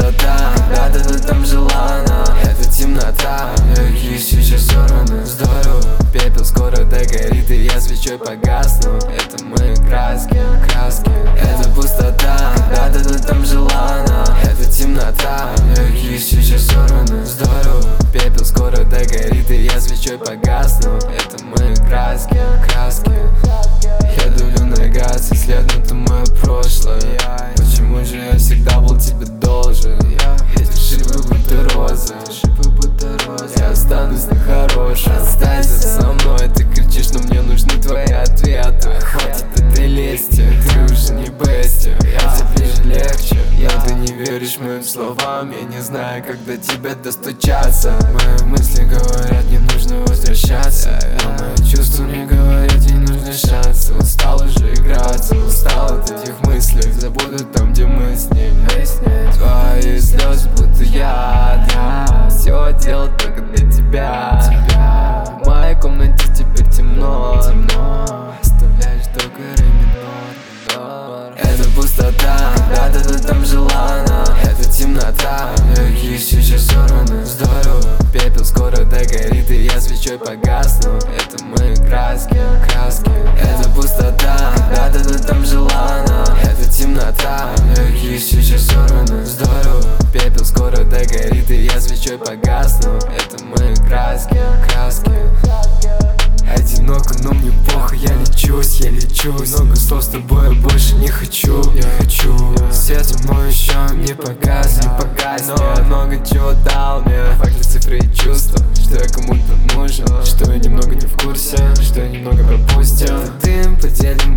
пустота, когда-то ты там жила, это темнота. Какие сейчас стороны, здорово. Пепел скоро догорит, и я свечой погасну. Это мои краски, краски. Это пустота, когда-то ты там жила, это темнота. Какие сейчас стороны, здорово. Пепел скоро догорит, и я свечой погасну. Это мои краски, краски. Я давлю на газ, и след на то мое прошлое. Почему же я всегда был тебе должен? Эти шипы будто розы, я останусь на хорошем. Останься со мной, ты кричишь, но мне нужны твои ответы. Хватит этой лести, ты уже не бести. Я тебе же легче, но ты не веришь моим словам. Я не знаю, когда тебя достучаться. Мои мысли говорят, не нужно возвращаться, но мои чувства мне говорят, не нужно шанса. Устал уже играться, устал от этих мыслей. Забуду там, где мы с ней. Твои слезы будто яд, все делал только для тебя. В моей комнате теперь темно, оставляешь только ре минор. Это пустота, когда-то ты там жила, это темнота. Какие сейчас стороны, здорово. Пепел скоро догорит, и я свечой погасну. Это мои краски, краски. Это пустота, когда-то ты там жила, это темнота. Какие сейчас стороны, здорово. Пепел скоро догорит, и я свечой погасну. Это мои краски, краски. Одиноко, но мне похуй, я лечусь, я лечусь. Много слов с тобой я больше не хочу, не хочу. Свет мой еще не погас, не погас. Но много чего дал мне, факты, цифры и чувства. Что я кому-то нужен, что я немного не в курсе, что я немного пропустил. Этот дым поделим